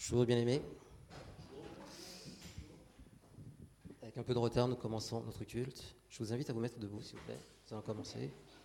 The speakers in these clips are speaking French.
Bonjour bien-aimés. Avec un peu de retard, nous commençons notre culte. Je vous invite à vous mettre debout, s'il vous plaît. Nous allons commencer.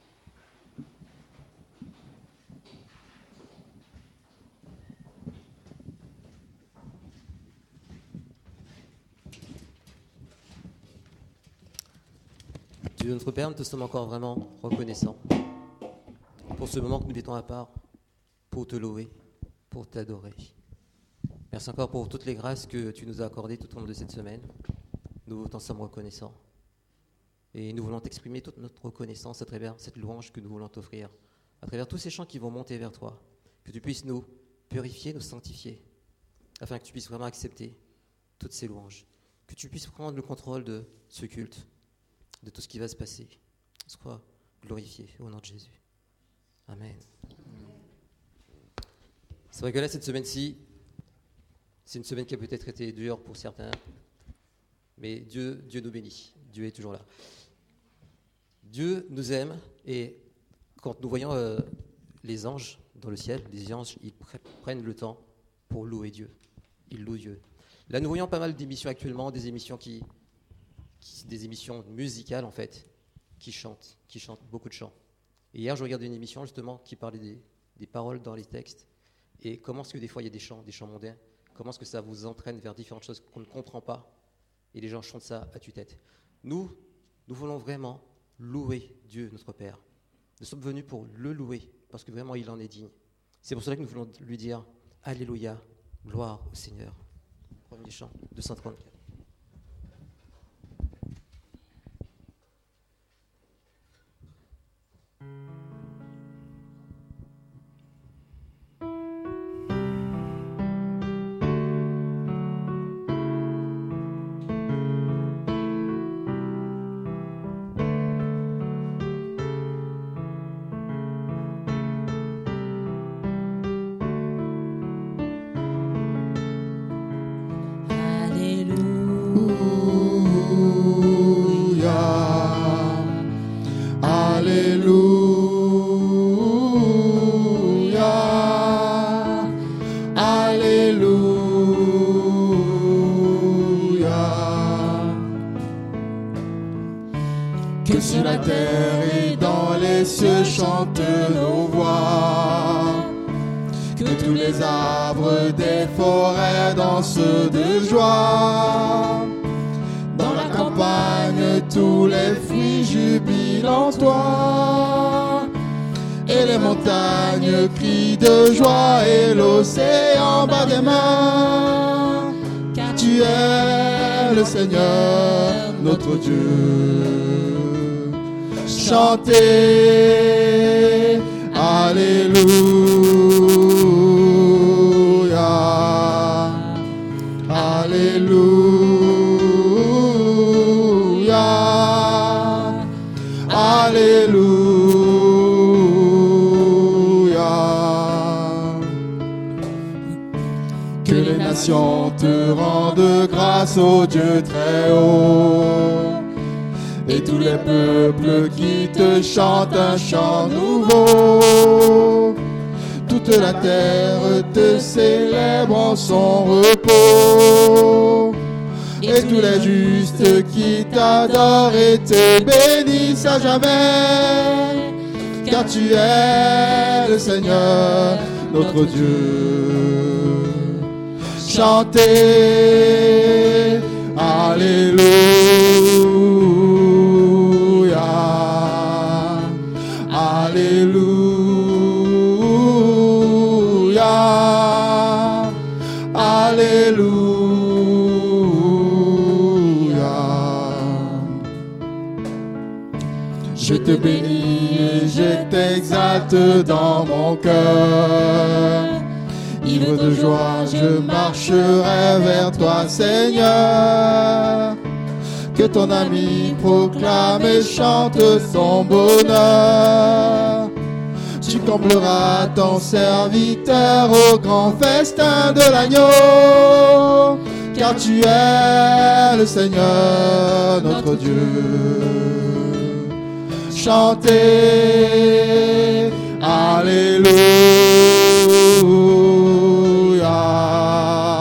Dieu notre Père, nous te sommes encore vraiment reconnaissants pour ce moment que nous mettons à part, pour te louer, pour t'adorer. Merci encore pour toutes les grâces que tu nous as accordées tout au long de cette semaine. Nous t'en sommes reconnaissants. Et nous voulons t'exprimer toute notre reconnaissance à travers cette louange que nous voulons t'offrir, à travers tous ces chants qui vont monter vers toi, que tu puisses nous purifier, nous sanctifier, afin que tu puisses vraiment accepter toutes ces louanges, que tu puisses prendre le contrôle de ce culte, de tout ce qui va se passer. Sois glorifié au nom de Jésus. Amen. C'est vrai que là, cette semaine-ci, c'est une semaine qui a peut-être été dure pour certains, mais Dieu nous bénit. Dieu est toujours là. Dieu nous aime et quand nous voyons les anges dans le ciel, les anges, ils prennent le temps pour louer Dieu. Ils louent Dieu. Là, nous voyons pas mal d'émissions actuellement, des émissions des émissions musicales en fait, qui chantent beaucoup de chants. Et hier, je regardais une émission justement qui parlait des paroles dans les textes et comment est-ce que des fois il y a des chants mondains, comment est-ce que ça vous entraîne vers différentes choses qu'on ne comprend pas et les gens chantent ça à tue-tête. Nous voulons vraiment louer Dieu, notre Père. Nous sommes venus pour le louer parce que vraiment il en est digne. C'est pour cela que nous voulons lui dire Alléluia, gloire au Seigneur. Premier chant, 234. Que sur la terre et dans les cieux chantent nos voix. Que tous les arbres des forêts dansent de joie. Dans la campagne, tous les fruits jubilent en toi. Et les montagnes crient de joie et l'océan bat des mains. Car tu es le Seigneur, notre Dieu. Chantez, Alléluia, Alléluia, Alléluia. Que les nations te rendent grâce au Dieu très haut. Et tous les peuples qui te chantent un chant nouveau. Toute la terre te célèbre en son repos. Et tous les justes qui t'adorent et te bénissent à jamais. Car tu es le Seigneur, notre Dieu. Chantez, Alléluia. Alléluia, Alléluia. Je te bénis et je t'exalte dans mon cœur. Ivre de joie, je marcherai vers toi, Seigneur. Que ton ami proclame et chante son bonheur. Tu combleras ton serviteur au grand festin de l'agneau. Car tu es le Seigneur, notre Dieu. Chantez, Alléluia.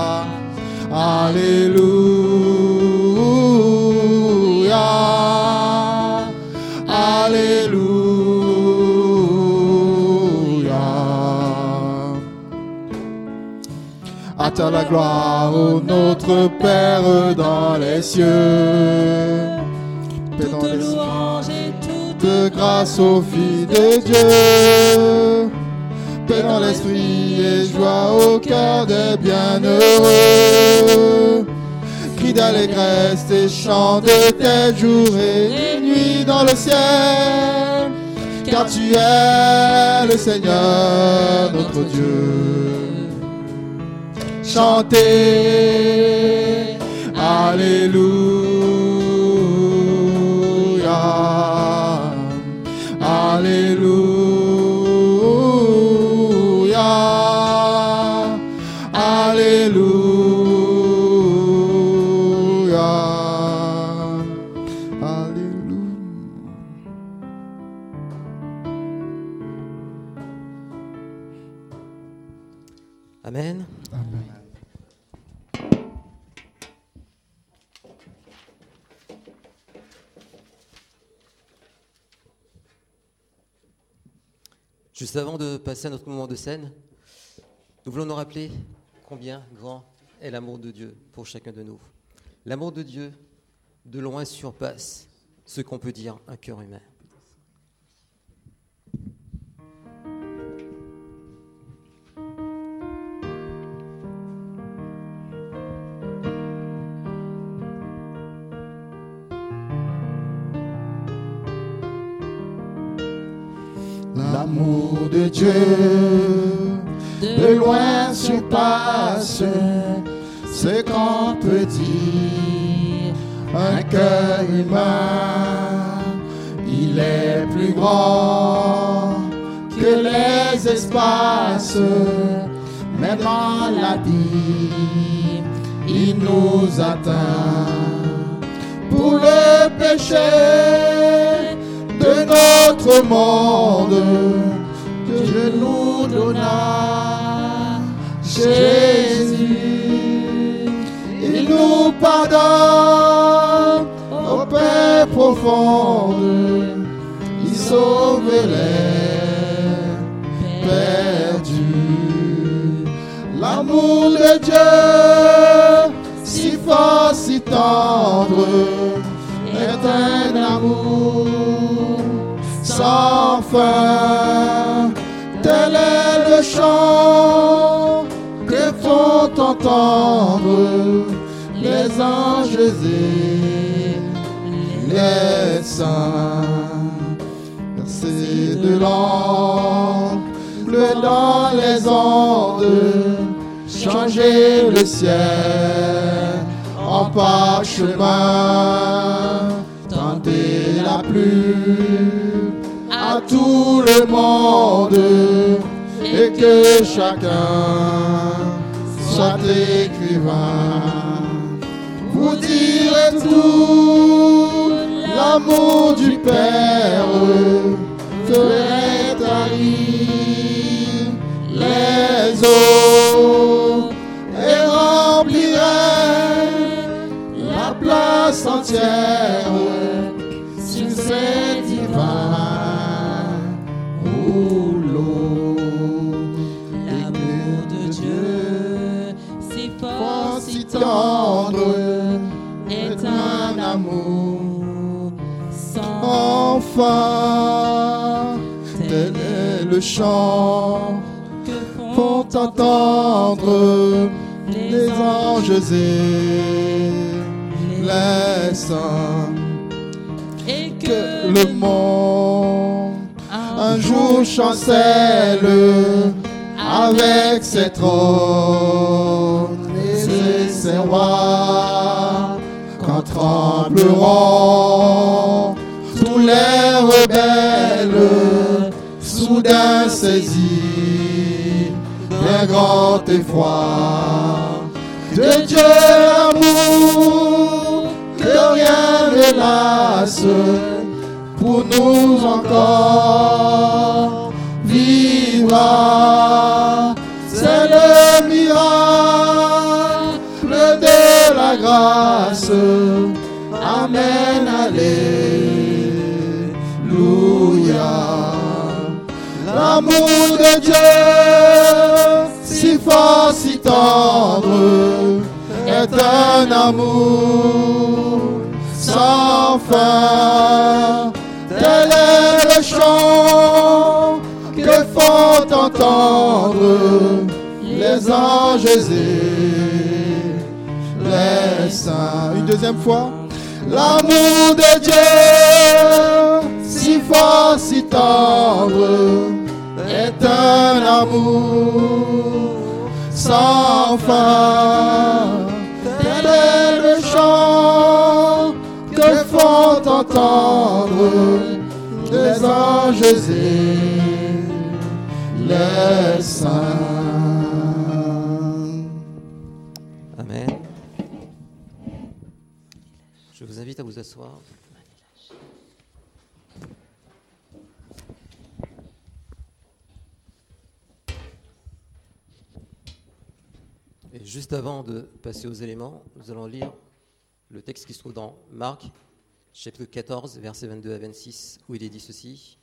à la gloire, ô notre Père dans les cieux. Paix dans les louanges et toute grâce aux filles de Dieu. Paix dans l'esprit et joie au cœur des bienheureux. Cris d'allégresse et chants de tes jours et nuits dans le ciel. Car tu es le Seigneur notre Dieu. Chantez, Alléluia, Alléluia, Alléluia, Alléluia. Amen. Amen. Juste avant de passer à notre moment de scène, nous voulons nous rappeler combien grand est l'amour de Dieu pour chacun de nous. L'amour de Dieu, de loin, surpasse ce qu'on peut dire un cœur humain. L'amour de Dieu, de loin surpasse ce qu'on peut dire. Un cœur humain, il est plus grand que les espaces. Même dans l'abîme, il nous atteint. Pour le péché de notre monde, Dieu nous donna Jésus. Il nous pardonne aux paix profondes. Il sauve les perdus. L'amour de Dieu, si fort, si tendre, est un amour sans fin. Tel est le chant que font entendre les anges et les saints. Verser de l'ample dans les ondes, changer le ciel en parchemin, tenter la pluie à tout le monde, et que chacun soit écrivain. Vous direz tout, l'amour du Père ferait tarir les eaux et remplirait la place entière sur ces divins rouleaux. L'amour de Dieu, si fort, si tendre, est un amour sans enfin, tel est le chant que font entendre les anges et les saints. et Que le monde un jour chancelle avec ses trônes et ses rois, quand trembleront tous les rebelles, soudain saisis d'un grand effroi. De Dieu l'amour, que rien ne lasse, pour nous encore vivra. C'est le miracle de la grâce. Amen, alléluia. L'amour de Dieu, si fort, si tendre, est un amour sans fin. Tel est le chant que font entendre les anges et les saints. Une deuxième fois. L'amour de Dieu, si fort, si tendre, est un amour sans fin. Tel est le chant que font entendre les anges et les saints. Amen. Je vous invite à vous asseoir. Et juste avant de passer aux éléments, nous allons lire le texte qui se trouve dans Marc, chapitre 14, versets 22 à 26, où il est dit ceci.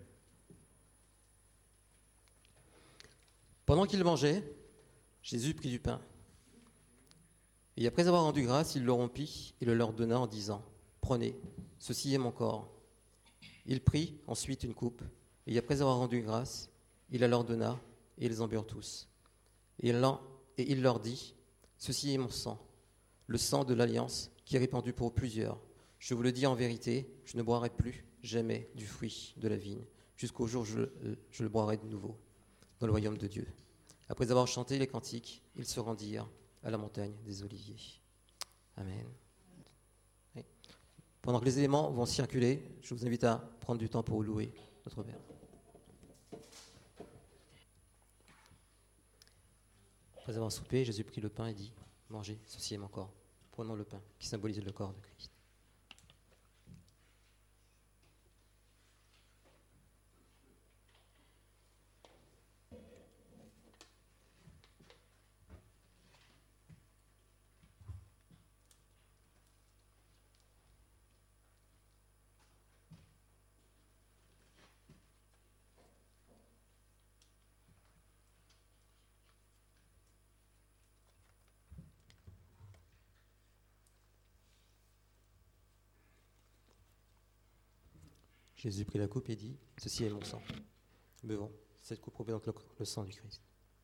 Pendant qu'il mangeait, Jésus prit du pain. Et après avoir rendu grâce, il le rompit et le leur donna en disant « Prenez, ceci est mon corps. » Il prit ensuite une coupe, et après avoir rendu grâce, il la leur donna, et ils en burent tous. Et il leur dit « Ceci est mon sang, le sang de l'alliance qui est répandu pour plusieurs. Je vous le dis en vérité, je ne boirai plus jamais du fruit de la vigne, jusqu'au jour où je le boirai de nouveau dans le royaume de Dieu. » Après avoir chanté les cantiques, ils se rendirent à la montagne des Oliviers. Amen. Oui. Pendant que les éléments vont circuler, je vous invite à prendre du temps pour louer notre Père. Après avoir soupé, Jésus prit le pain et dit « Mangez, ceci est mon corps. Prenons le pain qui symbolise le corps de Christ. » Jésus prit la coupe et dit « Ceci est mon sang. Buvons. Cette coupe représente le sang du Christ. »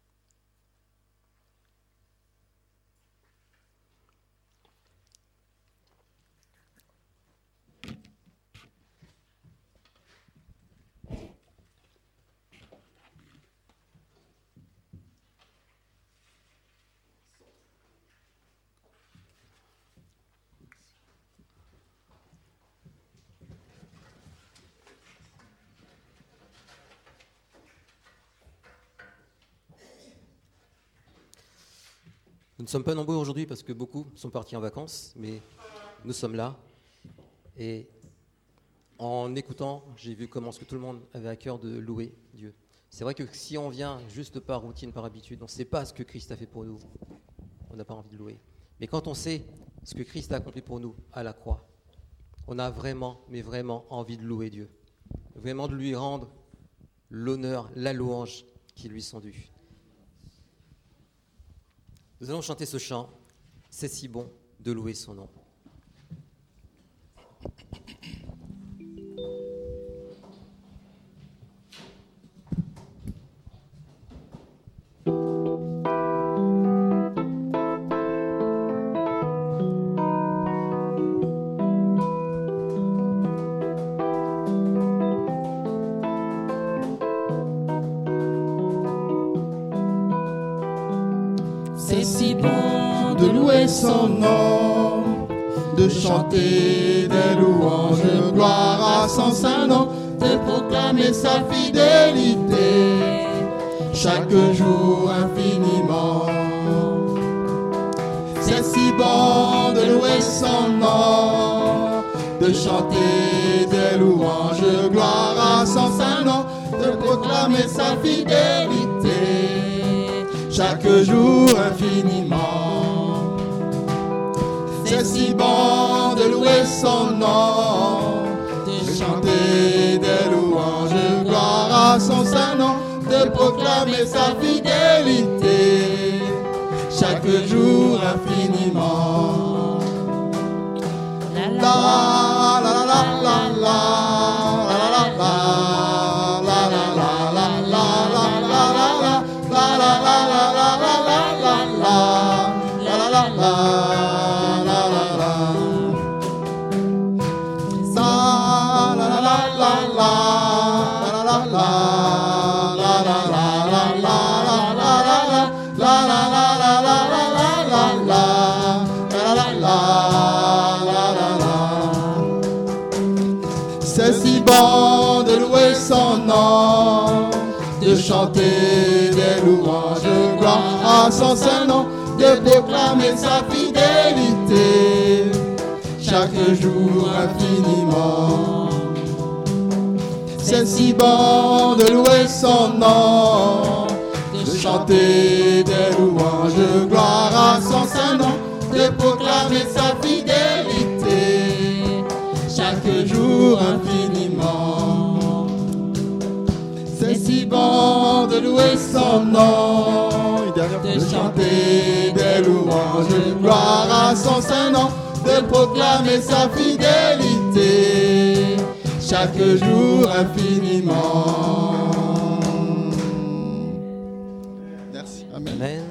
Nous ne sommes pas nombreux aujourd'hui parce que beaucoup sont partis en vacances, mais nous sommes là. Et en écoutant, j'ai vu comment tout le monde avait à cœur de louer Dieu. C'est vrai que si on vient juste par routine, par habitude, on ne sait pas ce que Christ a fait pour nous, on n'a pas envie de louer. Mais quand on sait ce que Christ a accompli pour nous à la croix, on a vraiment, mais vraiment envie de louer Dieu. Vraiment de lui rendre l'honneur, la louange qui lui sont dus. Nous allons chanter ce chant, « C'est si bon de louer son nom ». C'est si bon de louer son nom, de chanter des louanges, de gloire à son saint nom, de proclamer sa fidélité chaque jour infiniment. C'est si bon de louer son nom, de chanter des louanges, de gloire à son saint nom, de proclamer sa fidélité chaque jour infiniment. C'est si bon de louer son nom, de chanter des louanges, de gloire à son saint nom, de proclamer sa fidélité chaque jour infiniment. La la la la la la la la la la. C'est si bon de louer son nom, de chanter des louanges de gloire à son saint nom, de proclamer sa fidélité chaque jour infiniment. C'est si bon de louer son nom, de chanter des louanges de gloire à son saint nom, de proclamer sa fidélité chaque jour infiniment. C'est si bon de louer son nom, de chanter des louanges de gloire à son saint nom, de proclamer sa fidélité chaque jour infiniment. Merci. Amen. Amen.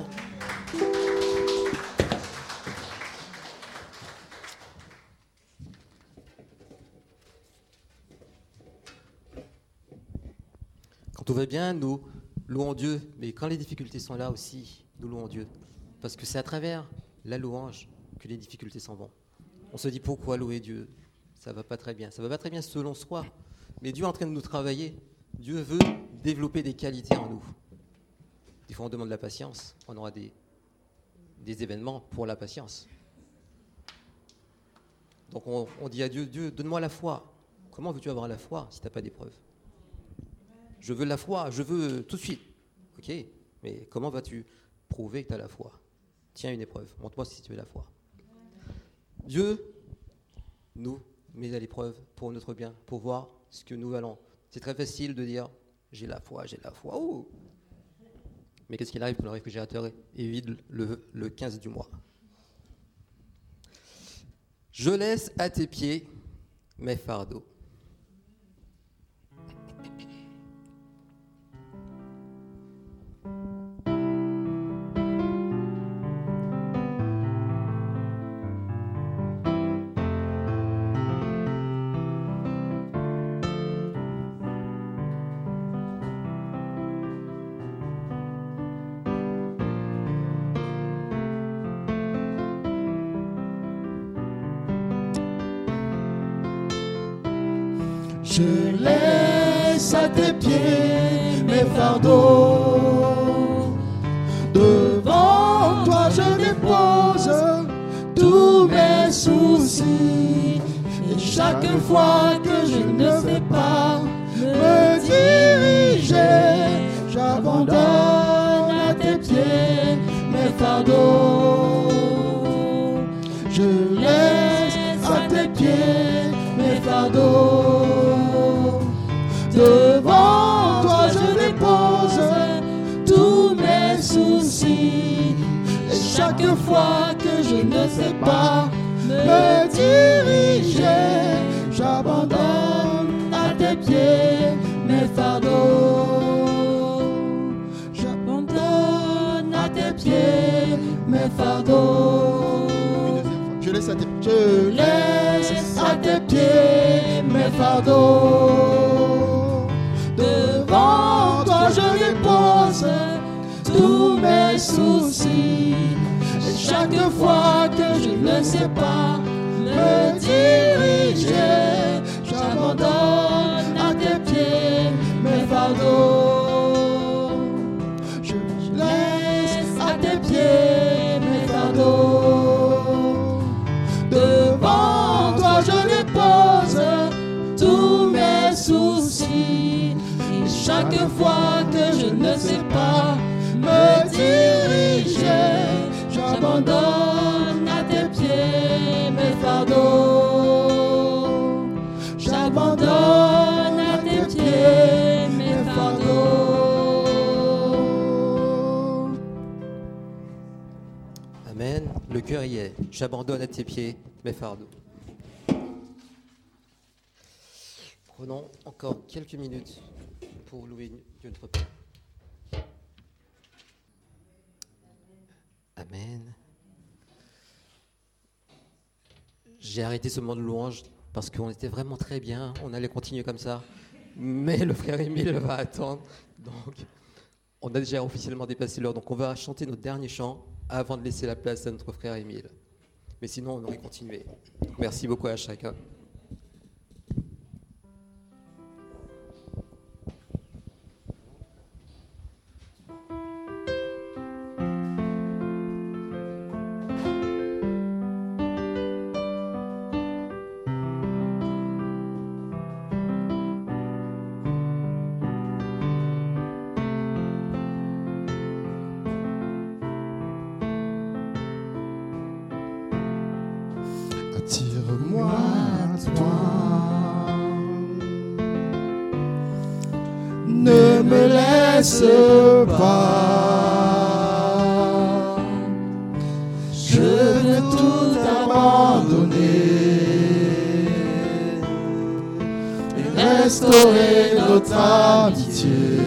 Quand tout va bien, nous louons Dieu, mais quand les difficultés sont là aussi, nous louons Dieu. Parce que c'est à travers la louange que les difficultés s'en vont. On se dit pourquoi louer Dieu ? Ça va pas très bien. Ça va pas très bien selon soi. Mais Dieu est en train de nous travailler. Dieu veut développer des qualités en nous. Des fois, on demande la patience. On aura des événements pour la patience. Donc, on dit à Dieu, Dieu, donne-moi la foi. Comment veux-tu avoir la foi si tu n'as pas d'épreuve ? Je veux la foi, je veux tout de suite. Ok, mais comment vas-tu prouver que tu as la foi ? Tiens une épreuve. Montre-moi si tu as la foi. Dieu nous met à l'épreuve pour notre bien, pour voir ce que nous allons. C'est très facile de dire j'ai la foi. Oh. Mais qu'est-ce qu'il arrive quand le réfrigérateur est vide le 15 du mois ? Je laisse à tes pieds mes fardeaux. Je laisse à tes pieds mes fardeaux. Devant toi je dépose tous mes soucis. Et chaque fois que je ne sais pas me diriger, j'abandonne à tes pieds mes fardeaux. Je laisse à tes pieds mes fardeaux. Devant toi je dépose tous mes soucis. Et chaque fois que je ne sais pas me diriger, j'abandonne à tes pieds mes fardeaux. J'abandonne à tes pieds mes fardeaux. Je laisse à tes pieds mes fardeaux. Devant toi je dépose tous mes soucis. Et chaque fois que je ne sais pas me diriger, j'abandonne à tes pieds mes fardeaux. Je laisse à tes pieds mes fardeaux. Devant toi je dépose tous mes soucis. Et chaque fois que je ne sais pas me diriger, j'abandonne à tes pieds mes fardeaux. J'abandonne à tes pieds mes fardeaux. Amen. Le cœur y est. J'abandonne à tes pieds mes fardeaux. Prenons encore quelques minutes pour louer Dieu notre Père. Amen. J'ai arrêté ce moment de louange parce qu'on était vraiment très bien. On allait continuer comme ça. Mais le frère Émile va attendre. Donc, on a déjà officiellement dépassé l'heure. Donc, on va chanter notre dernier chant avant de laisser la place à notre frère Émile. Mais sinon, on aurait continué. Donc, merci beaucoup à chacun. Attire-moi à toi, ne me laisse pas, je veux tout abandonner et restaurer notre amitié.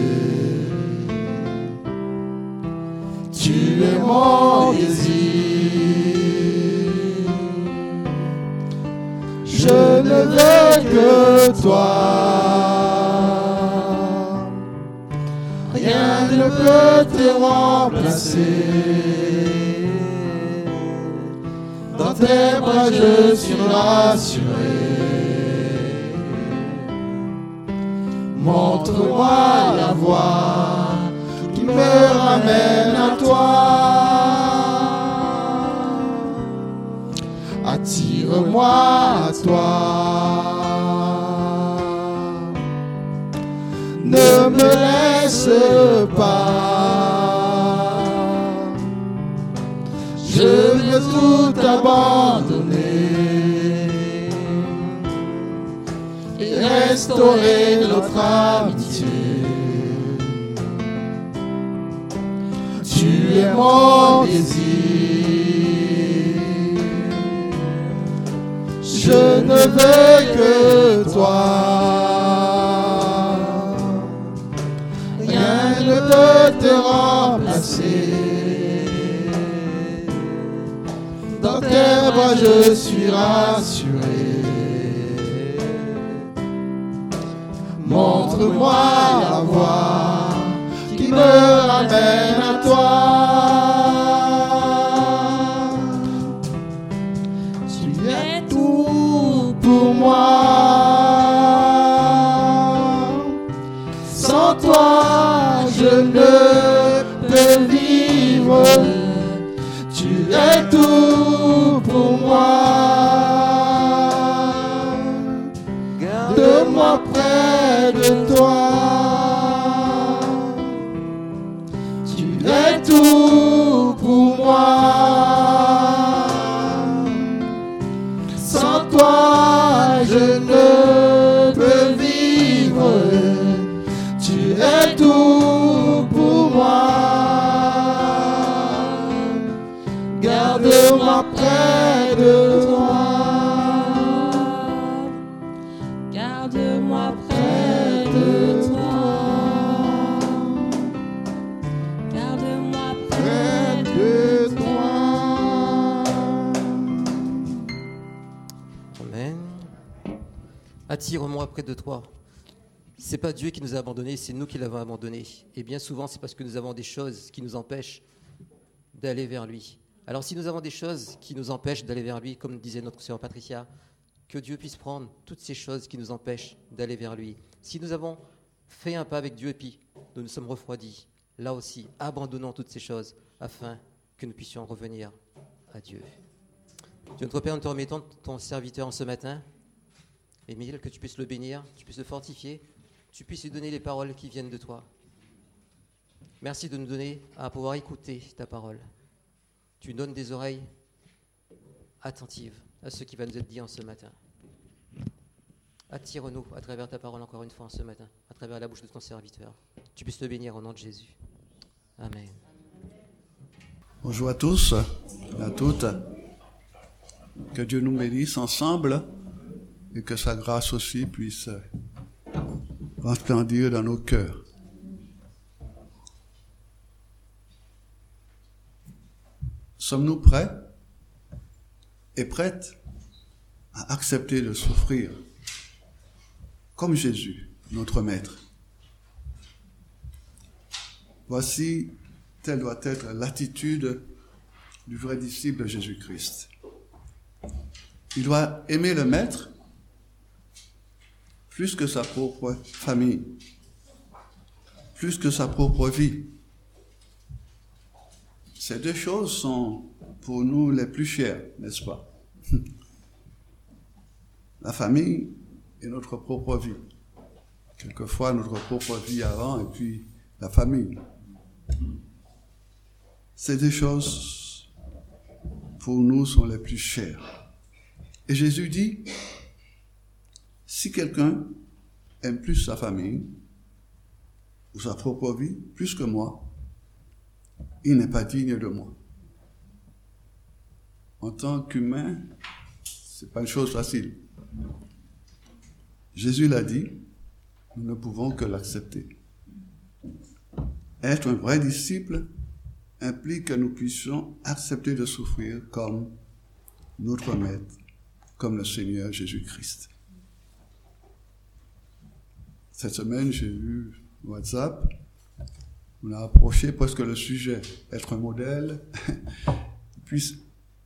Tu es mon désir. Je ne veux que toi, rien ne peut te remplacer. Dans tes bras je suis rassuré. Montre-moi la voie qui me ramène à toi. Attire-moi à toi, ne me laisse pas, je veux tout abandonner et restaurer notre amitié. Tu es mon désir. Je ne veux que toi, rien ne peut te remplacer. Dans tes bras je suis rassuré. Montre-moi la voie qui me ramène à toi. Pour moi, sans toi je ne peux vivre. Tu es tout pour moi. Garde-moi près de toi. Tu es tout pour moi. Sans toi je ne peux vivre, tu es tout pour moi. Garde-moi près de toi. Garde-moi près de toi. Garde-moi Près de toi. Amen. Attire-moi près de toi. C'est pas Dieu qui nous a abandonnés, c'est nous qui l'avons abandonné. Et bien souvent, c'est parce que nous avons des choses qui nous empêchent d'aller vers lui. Alors si nous avons des choses qui nous empêchent d'aller vers lui, comme disait notre sœur Patricia, que Dieu puisse prendre toutes ces choses qui nous empêchent d'aller vers lui. Si nous avons fait un pas avec Dieu et puis nous nous sommes refroidis, là aussi, abandonnons toutes ces choses afin que nous puissions revenir à Dieu. Dieu notre Père, nous te remettons ton serviteur en ce matin. Émile, que tu puisses le bénir, tu puisses le fortifier, tu puisses lui donner les paroles qui viennent de toi. Merci de nous donner à pouvoir écouter ta parole. Tu donnes des oreilles attentives à ce qui va nous être dit en ce matin. Attire-nous à travers ta parole encore une fois en ce matin, à travers la bouche de ton serviteur. Tu puisses le bénir au nom de Jésus. Amen. Bonjour à tous. à toutes. Que Dieu nous bénisse ensemble et que sa grâce aussi puisse resplendir dans nos cœurs. Sommes-nous prêts et prêtes à accepter de souffrir comme Jésus, notre Maître? Voici, telle doit être l'attitude du vrai disciple de Jésus-Christ. Il doit aimer le Maître plus que sa propre famille, plus que sa propre vie. Ces deux choses sont pour nous les plus chères, n'est-ce pas? La famille et notre propre vie. Quelquefois notre propre vie avant et puis la famille. Ces deux choses pour nous sont les plus chères. Et Jésus dit, si quelqu'un aime plus sa famille ou sa propre vie plus que moi, il n'est pas digne de moi. En tant qu'humain, c'est pas une chose facile. Jésus l'a dit, nous ne pouvons que l'accepter. Être un vrai disciple implique que nous puissions accepter de souffrir comme notre Maître, comme le Seigneur Jésus-Christ. Cette semaine, j'ai vu WhatsApp, on a approché presque le sujet, être un modèle, puis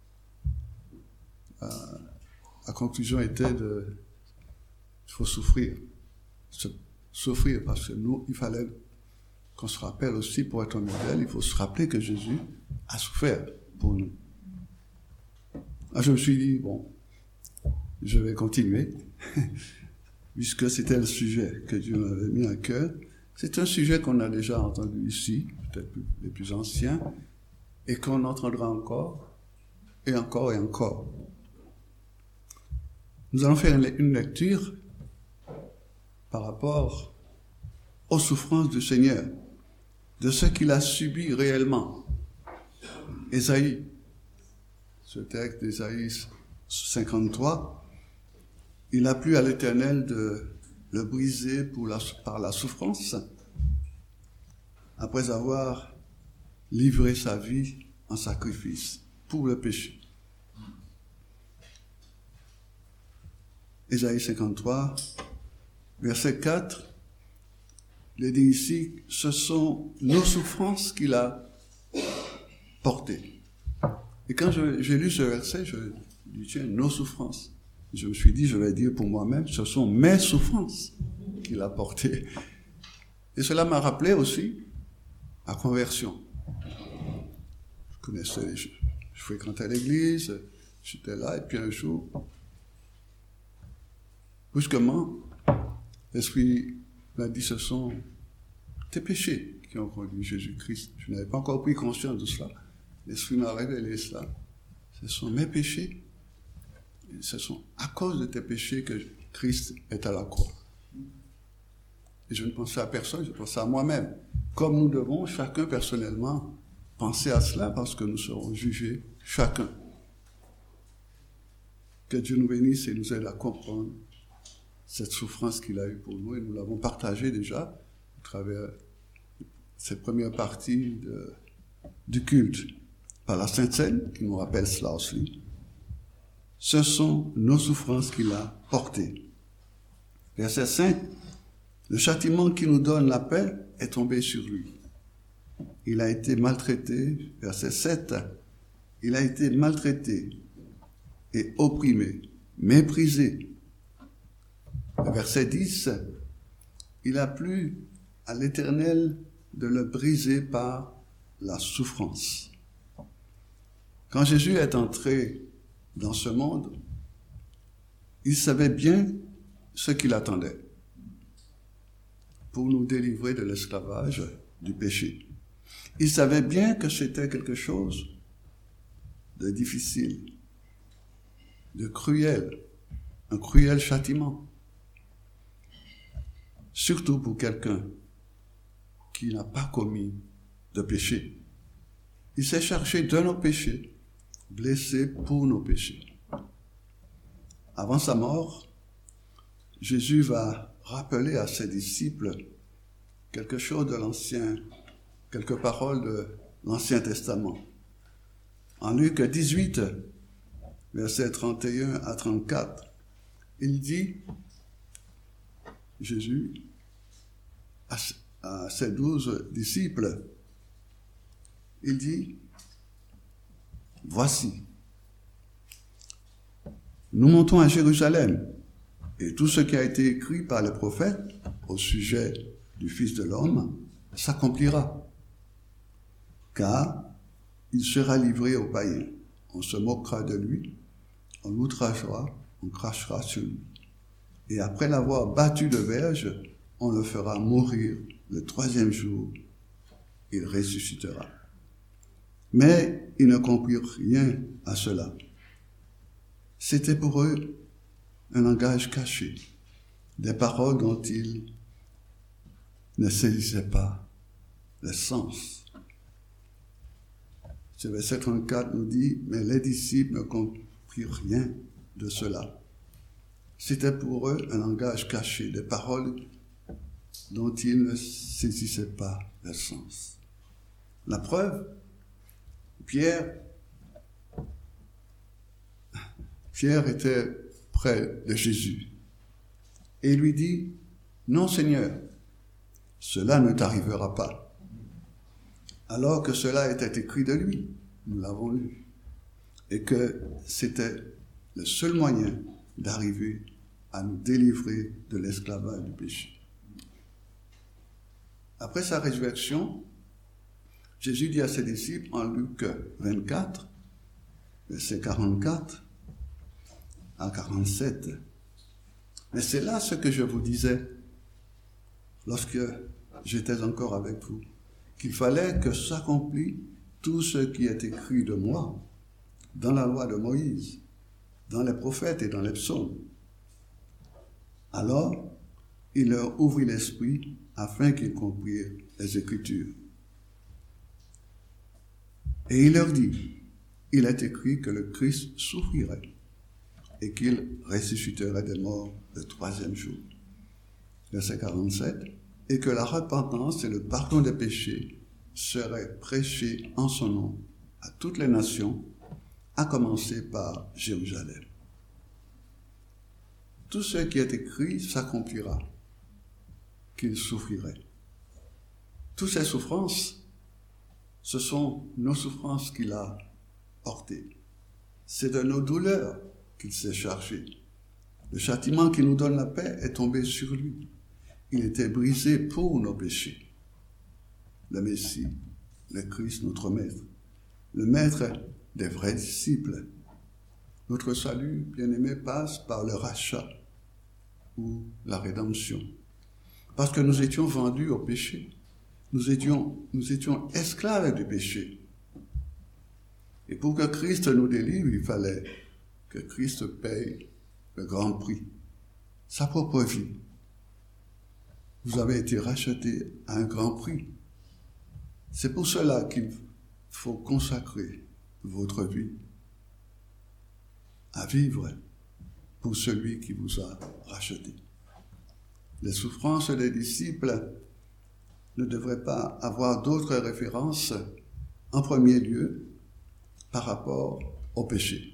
la conclusion était il faut souffrir. Souffrir parce que nous, il fallait qu'on se rappelle aussi pour être un modèle, il faut se rappeler que Jésus a souffert pour nous. Alors je me suis dit, bon, je vais continuer, puisque c'était le sujet que Dieu m'avait mis à cœur. C'est un sujet qu'on a déjà entendu ici, peut-être les plus anciens, et qu'on entendra encore, et encore, et encore. Nous allons faire une lecture par rapport aux souffrances du Seigneur, de ce qu'il a subi réellement. Ésaïe, ce texte d'Ésaïe 53, il a plu à l'Éternel de le briser par la souffrance, après avoir livré sa vie en sacrifice pour le péché. Ésaïe 53, verset 4, il dit ici, ce sont nos souffrances qu'il a portées. Et quand j'ai lu ce verset, je dis, tiens, nos souffrances. Je me suis dit, je vais dire pour moi-même, ce sont mes souffrances qu'il a portées. Et cela m'a rappelé aussi la conversion. Je connaissais, je fréquentais l'église, j'étais là, et puis un jour, brusquement, l'Esprit m'a dit, ce sont tes péchés qui ont conduit Jésus-Christ. Je n'avais pas encore pris conscience de cela. L'Esprit m'a révélé cela. Ce sont mes péchés. Et ce sont à cause de tes péchés que Christ est à la croix. Et je ne pensais à personne, je pensais à moi-même. Comme nous devons chacun personnellement penser à cela parce que nous serons jugés chacun. Que Dieu nous bénisse et nous aide à comprendre cette souffrance qu'il a eue pour nous, et nous l'avons partagée déjà à travers cette première partie du culte par la Sainte Seine, qui nous rappelle cela aussi. Ce sont nos souffrances qu'il a portées. Verset 5, le châtiment qui nous donne la paix est tombé sur lui. Il a été maltraité. Verset 7, il a été maltraité et opprimé, méprisé. Verset 10, il a plu à l'Éternel de le briser par la souffrance. Quand Jésus est entré dans ce monde, il savait bien ce qu'il attendait pour nous délivrer de l'esclavage du péché. Il savait bien que c'était quelque chose de difficile, de cruel, un cruel châtiment. Surtout pour quelqu'un qui n'a pas commis de péché. Il s'est chargé de nos péchés blessé pour nos péchés. Avant sa mort, Jésus va rappeler à ses disciples quelque chose de quelques paroles de l'Ancien Testament. En Luc 18, versets 31 à 34, il dit, Jésus, à ses 12 disciples, il dit, voici, nous montons à Jérusalem, et tout ce qui a été écrit par les prophètes au sujet du Fils de l'homme s'accomplira, car il sera livré aux païens. On se moquera de lui, on l'outragera, on crachera sur lui. Et après l'avoir battu de verge, on le fera mourir le 3e jour. Il ressuscitera. Mais ils ne comprirent rien à cela. C'était pour eux un langage caché, des paroles dont ils ne saisissaient pas le sens. Ce verset 34 nous dit, mais les disciples ne comprirent rien de cela. C'était pour eux un langage caché, des paroles dont ils ne saisissaient pas le sens. La preuve, Pierre était près de Jésus et lui dit, non Seigneur, cela ne t'arrivera pas. Alors que cela était écrit de lui, nous l'avons lu, et que c'était le seul moyen d'arriver à nous délivrer de l'esclavage du péché. Après sa résurrection, Jésus dit à ses disciples en Luc 24, versets 44 à 47, mais c'est là ce que je vous disais lorsque j'étais encore avec vous, qu'il fallait que s'accomplisse tout ce qui est écrit de moi dans la loi de Moïse, dans les prophètes et dans les psaumes. Alors, il leur ouvrit l'esprit afin qu'ils comprirent les Écritures. Et il leur dit, il est écrit que le Christ souffrirait et qu'il ressusciterait des morts le 3e jour. Verset 47, et que la repentance et le pardon des péchés seraient prêchés en son nom à toutes les nations, à commencer par Jérusalem. Tout ce qui est écrit s'accomplira, qu'il souffrirait. Toutes ces souffrances, ce sont nos souffrances qu'il a portées. C'est de nos douleurs qu'il s'est chargé. Le châtiment qui nous donne la paix est tombé sur lui. Il était brisé pour nos péchés. Le Messie, le Christ, notre Maître, le Maître des vrais disciples. Notre salut, bien-aimé, passe par le rachat ou la rédemption. Parce que nous étions vendus au péché. Nous étions esclaves du péché. Et pour que Christ nous délivre, il fallait que Christ paye le grand prix, sa propre vie. Vous avez été rachetés à un grand prix. C'est pour cela qu'il faut consacrer votre vie à vivre pour celui qui vous a racheté. Les souffrances des disciples ne devraient pas avoir d'autres références en premier lieu par rapport au péché.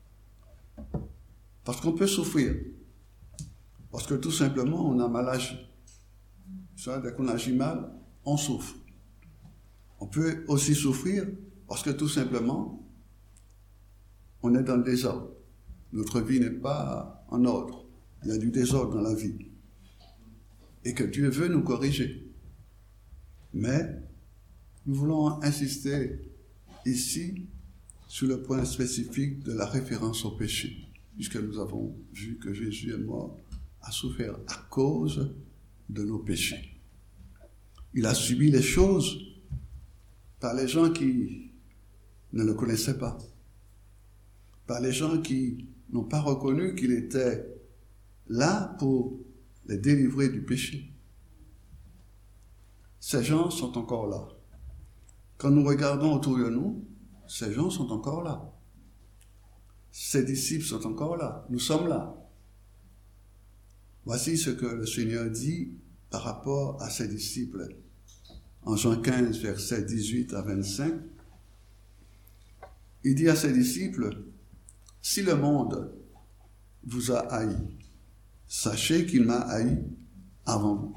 Parce qu'on peut souffrir, parce que tout simplement on a mal agi. Dès qu'on agit mal, on souffre. On peut aussi souffrir parce que tout simplement on est dans le désordre. Notre vie n'est pas en ordre. Il y a du désordre dans la vie. Et que Dieu veut nous corriger. Mais nous voulons insister ici sur le point spécifique de la référence au péché, puisque nous avons vu que Jésus est mort, a souffert à cause de nos péchés. Il a subi les choses par les gens qui ne le connaissaient pas, par les gens qui n'ont pas reconnu qu'il était là pour les délivrer du péché. Ces gens sont encore là. Quand nous regardons autour de nous, ces gens sont encore là. ses disciples sont encore là. Nous sommes là. Voici ce que le Seigneur dit par rapport à ses disciples. En Jean 15, versets 18 à 25, il dit à ses disciples, « Si le monde vous a haï, sachez qu'il m'a haï avant vous.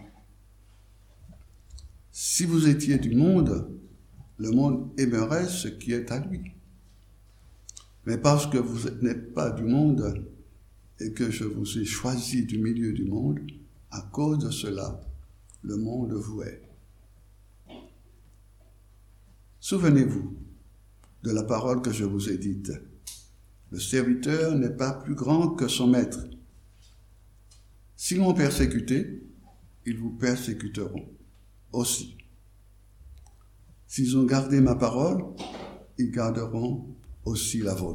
Si vous étiez du monde, le monde aimerait ce qui est à lui. Mais parce que vous n'êtes pas du monde et que je vous ai choisi du milieu du monde, à cause de cela, le monde vous hait. Souvenez-vous de la parole que je vous ai dite. Le serviteur n'est pas plus grand que son maître. S'ils m'ont persécuté, ils vous persécuteront aussi. S'ils ont gardé ma parole, ils garderont aussi la vôtre. »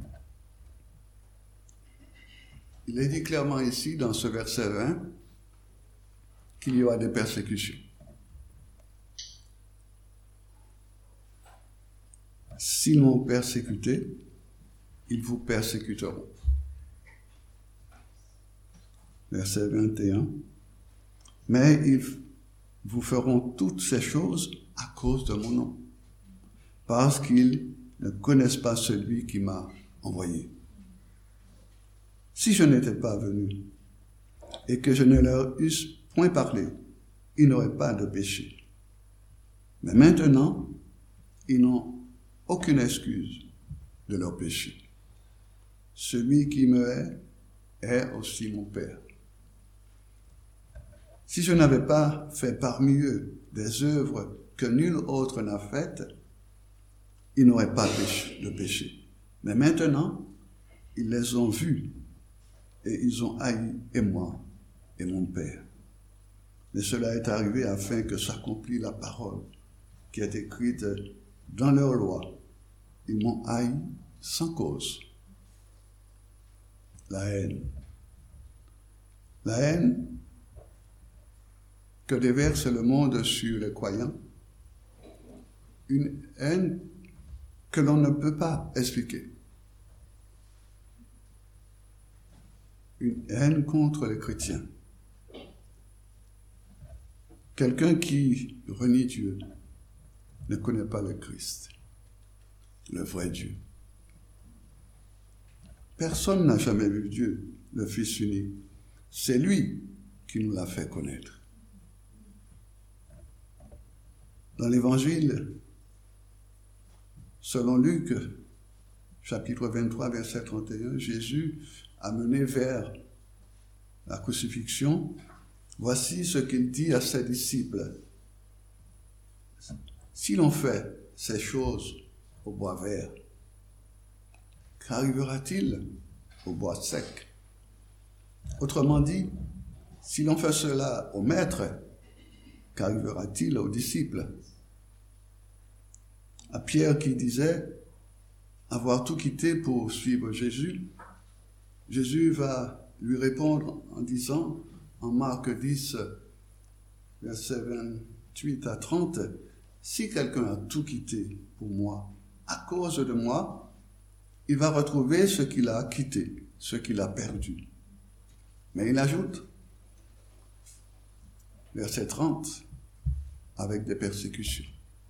Il est dit clairement ici, dans ce verset 20, qu'il y aura des persécutions. S'ils m'ont persécuté, ils vous persécuteront. Verset 21. Mais ils vous feront toutes ces choses à cause de mon nom, parce qu'ils ne connaissent pas celui qui m'a envoyé. Si je n'étais pas venu et que je ne leur eusse point parlé, ils n'auraient pas de péché. Mais maintenant, ils n'ont aucune excuse de leur péché. Celui qui me hait est aussi mon Père. Si je n'avais pas fait parmi eux des œuvres que nul autre n'a faites, ils n'auraient pas de péché. Mais maintenant, ils les ont vus et ils ont haï et moi et mon Père. Mais cela est arrivé afin que s'accomplisse la parole qui est écrite dans leur loi. Ils m'ont haï sans cause. La haine. La haine que déverse le monde sur les croyants. Une haine que l'on ne peut pas expliquer. Une haine contre les chrétiens. Quelqu'un qui renie Dieu ne connaît pas le Christ, le vrai Dieu. Personne n'a jamais vu Dieu, le Fils unique. C'est lui qui nous l'a fait connaître. Dans l'Évangile, selon Luc, chapitre 23, verset 31, Jésus a mené vers la crucifixion. Voici ce qu'il dit à ses disciples. Si l'on fait ces choses au bois vert, qu'arrivera-t-il au bois sec? Autrement dit, si l'on fait cela au maître, qu'arrivera-t-il aux disciples? À Pierre qui disait avoir tout quitté pour suivre Jésus, Jésus va lui répondre en disant, en Marc 10, versets 28 à 30, « Si quelqu'un a tout quitté pour moi, à cause de moi, il va retrouver ce qu'il a quitté, ce qu'il a perdu. » Mais il ajoute, verset 30, avec des persécutions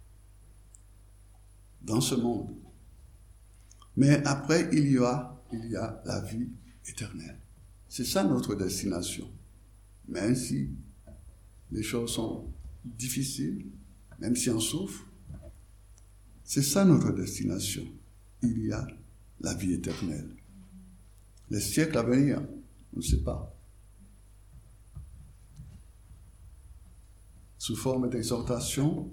dans ce monde. Mais après, il y a la vie éternelle. C'est ça notre destination. Même si les choses sont difficiles, même si on souffre, c'est ça notre destination. Il y a la vie éternelle. Les siècles à venir, on ne sait pas. Sous forme d'exhortation,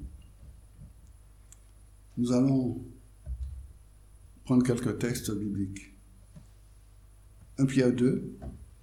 nous allons prendre quelques textes bibliques. 1 Pierre 2,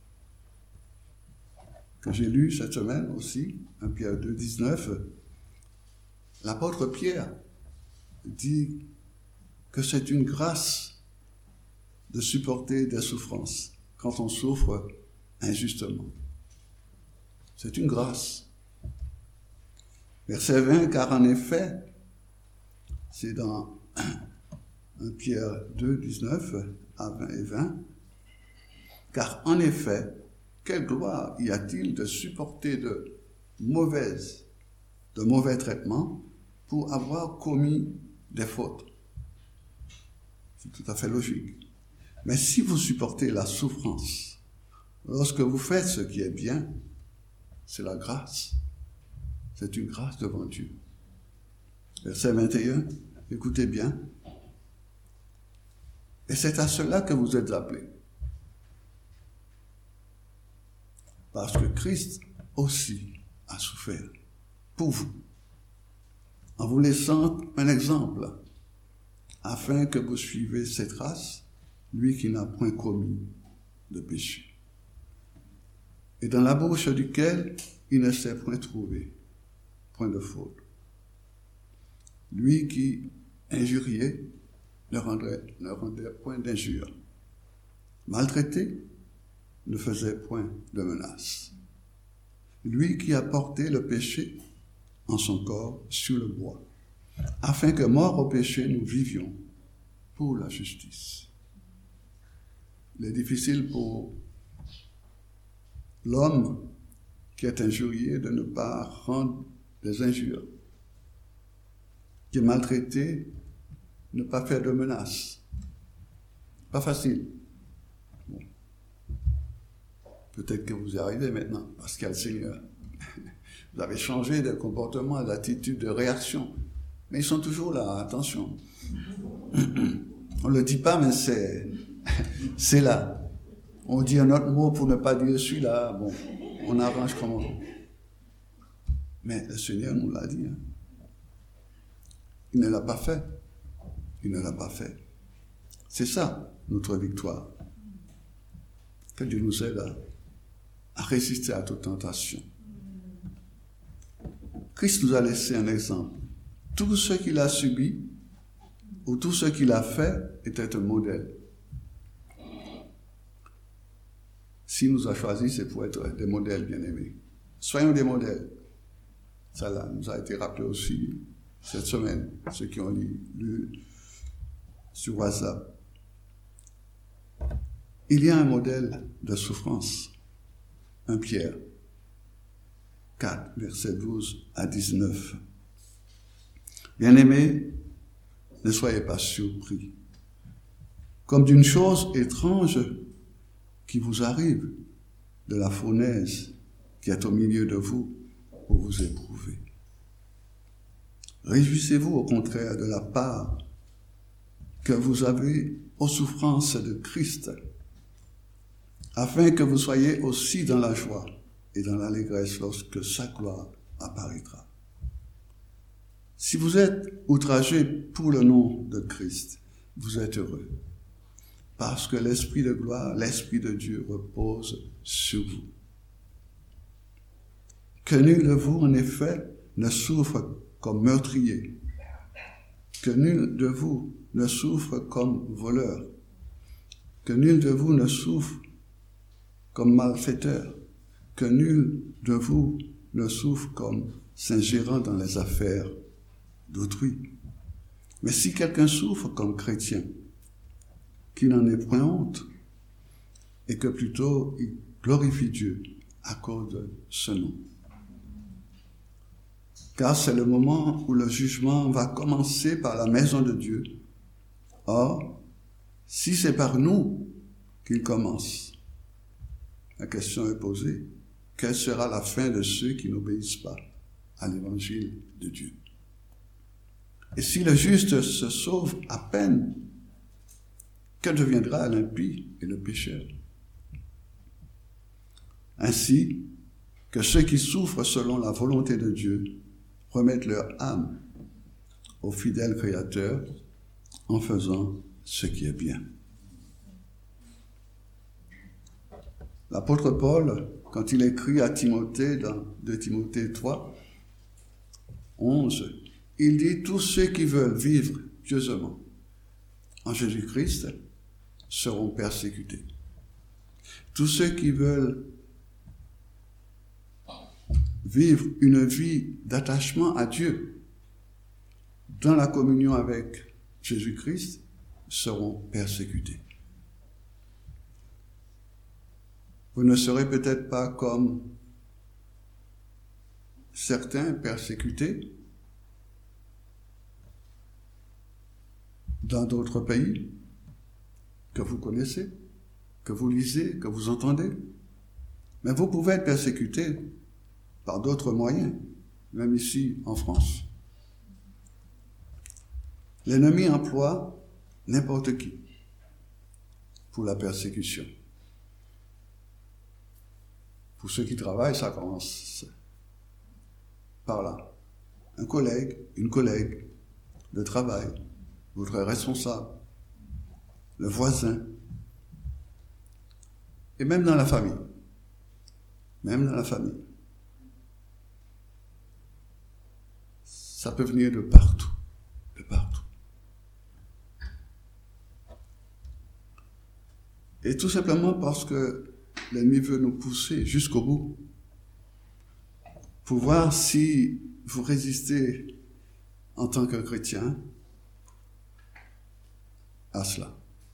que j'ai lu cette semaine aussi, 1 Pierre 2, 19, l'apôtre Pierre dit que c'est une grâce de supporter des souffrances quand on souffre injustement. C'est une grâce. Verset 20, car en effet, c'est dans 1 Pierre 2, 19, à 20 et 20. Car en effet, quelle gloire y a-t-il de supporter de mauvais traitements pour avoir commis des fautes? C'est tout à fait logique. Mais si vous supportez la souffrance, lorsque vous faites ce qui est bien, c'est la grâce. C'est une grâce devant Dieu. Verset 21, écoutez bien. Et c'est à cela que vous êtes appelés. Parce que Christ aussi a souffert pour vous, en vous laissant un exemple, afin que vous suivez ses traces, lui qui n'a point commis de péché, et dans la bouche duquel il ne s'est point trouvé, point de faute. Lui qui injuriait ne rendait point d'injure, maltraité ne faisait point de menace. Lui qui a porté le péché en son corps sur le bois, afin que, morts au péché, nous vivions pour la justice. Il est difficile pour l'homme qui est injurié de ne pas rendre des injures, qui est maltraité, ne pas faire de menaces. Pas facile. Bon. Peut-être que vous y arrivez maintenant, parce qu'il y a le Seigneur. Vous avez changé de comportement, d'attitude, de réaction. Mais ils sont toujours là, attention. On ne le dit pas, mais c'est là. On dit un autre mot pour ne pas dire celui-là. Bon, on arrange comme on veut. Mais le Seigneur nous l'a dit. Hein. Il ne l'a pas fait. Il ne l'a pas fait. C'est ça, notre victoire. Que Dieu nous aide à résister à toute tentation. Christ nous a laissé un exemple. Tout ce qu'il a subi, ou tout ce qu'il a fait, était un modèle. S'il nous a choisis, c'est pour être des modèles, bien-aimés. Soyons des modèles. Ça là, nous a été rappelé aussi cette semaine, ceux qui ont lu sur WhatsApp. Il y a un modèle de souffrance. 1 Pierre 4, versets 12 à 19. Bien-aimés, ne soyez pas surpris, comme d'une chose étrange qui vous arrive, de la fournaise qui est au milieu de vous pour vous éprouver. Réjouissez-vous au contraire de la part que vous avez aux souffrances de Christ, afin que vous soyez aussi dans la joie et dans l'allégresse lorsque sa gloire apparaîtra. Si vous êtes outragés pour le nom de Christ, vous êtes heureux, parce que l'Esprit de gloire, l'Esprit de Dieu repose sur vous. Que nul de vous, en effet, ne souffre comme meurtrier, que nul de vous ne souffre comme voleur, que nul de vous ne souffre comme malfaiteur, que nul de vous ne souffre comme s'ingérant dans les affaires d'autrui. Mais si quelqu'un souffre comme chrétien, qu'il n'en ait point honte, et que plutôt il glorifie Dieu à cause de ce nom. Car c'est le moment où le jugement va commencer par la maison de Dieu. Or, si c'est par nous qu'il commence, la question est posée, quelle sera la fin de ceux qui n'obéissent pas à l'évangile de Dieu? Et si le juste se sauve à peine, que deviendra l'impie et le pécheur? Ainsi que ceux qui souffrent selon la volonté de Dieu remettent leur âme au fidèle Créateur en faisant ce qui est bien. L'apôtre Paul, quand il écrit à Timothée dans 2 Timothée 3, 11, il dit « Tous ceux qui veulent vivre pieusement en Jésus-Christ seront persécutés. Tous ceux qui veulent vivre une vie d'attachement à Dieu dans la communion avec Jésus-Christ seront persécutés. » Vous ne serez peut-être pas comme certains persécutés dans d'autres pays que vous connaissez, que vous lisez, que vous entendez. Mais vous pouvez être persécuté par d'autres moyens, même ici en France. L'ennemi emploie n'importe qui pour la persécution. Pour ceux qui travaillent, ça commence par là. Un collègue, une collègue de travail, votre responsable, le voisin, et même dans la famille. Même dans la famille. Ça peut venir de partout. De partout. Et tout simplement parce que l'ennemi veut nous pousser jusqu'au bout pour voir si vous résistez en tant que chrétien à cela.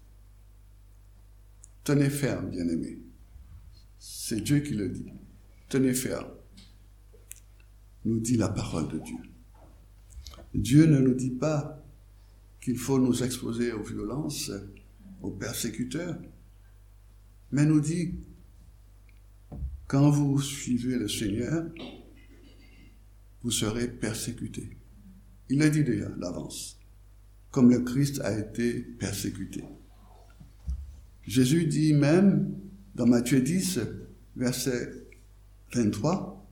Tenez ferme, bien-aimés. C'est Dieu qui le dit. Tenez ferme, nous dit la parole de Dieu. Dieu ne nous dit pas qu'il faut nous exposer aux violences, aux persécuteurs, mais nous dit, quand vous suivez le Seigneur, vous serez persécutés. Il l'a dit déjà d'avance, comme le Christ a été persécuté. Jésus dit même, dans Matthieu 10, verset 23,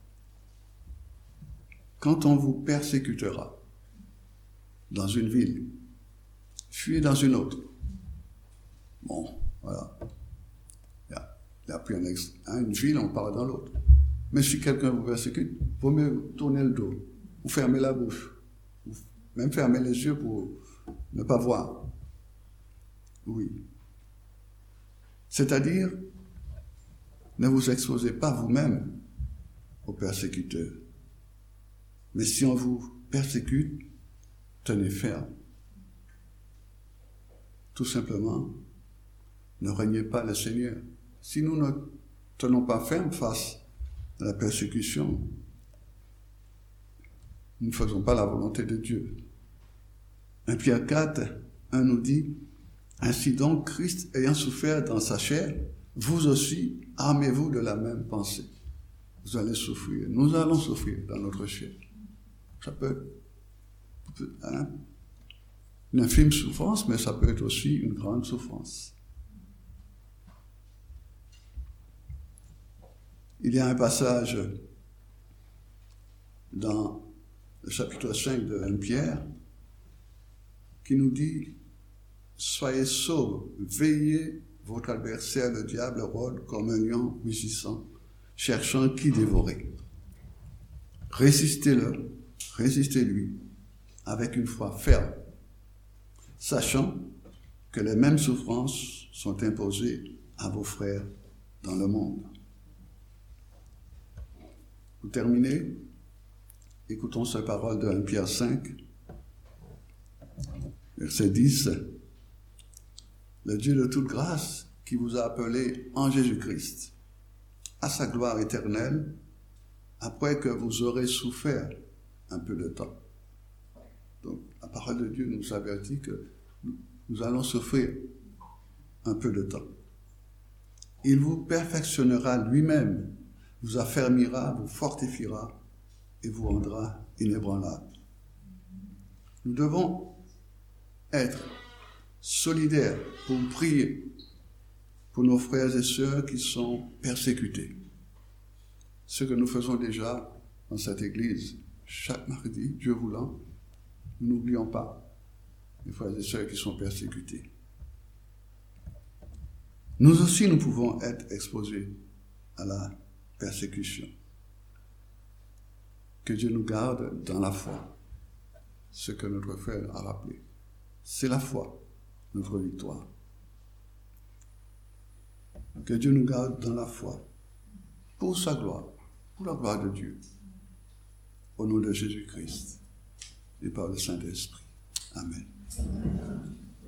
quand on vous persécutera dans une ville, fuyez dans une autre. Bon, voilà. Il y a plus une ville, on part dans l'autre. Mais si quelqu'un vous persécute, il vaut mieux tourner le dos, ou fermer la bouche, ou même fermer les yeux pour ne pas voir. Oui. C'est-à-dire, ne vous exposez pas vous-même aux persécuteurs. Mais si on vous persécute, tenez ferme. Tout simplement, ne reniez pas le Seigneur. Si nous ne tenons pas ferme face à la persécution, nous ne faisons pas la volonté de Dieu. 1 Pierre 4, 1 nous dit, « Ainsi donc, Christ ayant souffert dans sa chair, vous aussi, armez-vous de la même pensée. » Vous allez souffrir. Nous allons souffrir dans notre chair. Ça peut être une infime souffrance, mais ça peut être aussi une grande souffrance. Il y a un passage dans le chapitre 5 de 1 Pierre qui nous dit « Soyez sobres, veillez, votre adversaire, le diable, rôde comme un lion rugissant, cherchant qui dévorer. Résistez-le, résistez-lui, avec une foi ferme, sachant que les mêmes souffrances sont imposées à vos frères dans le monde. » Pour terminer, écoutons ces paroles de 1 Pierre 5, verset 10. Le Dieu de toute grâce qui vous a appelé en Jésus-Christ à sa gloire éternelle, après que vous aurez souffert un peu de temps. Donc, la parole de Dieu nous avertit que nous allons souffrir un peu de temps. Il vous perfectionnera lui-même, vous affermira, vous fortifiera et vous rendra inébranlable. Nous devons être solidaires pour prier pour nos frères et sœurs qui sont persécutés. Ce que nous faisons déjà dans cette église chaque mardi, Dieu voulant, nous n'oublions pas les frères et sœurs qui sont persécutés. Nous aussi, nous pouvons être exposés à la persécution. Que Dieu nous garde dans la foi. Ce que notre frère a rappelé. C'est la foi, notre victoire. Que Dieu nous garde dans la foi. Pour sa gloire. Pour la gloire de Dieu. Au nom de Jésus-Christ. Et par le Saint-Esprit. Amen.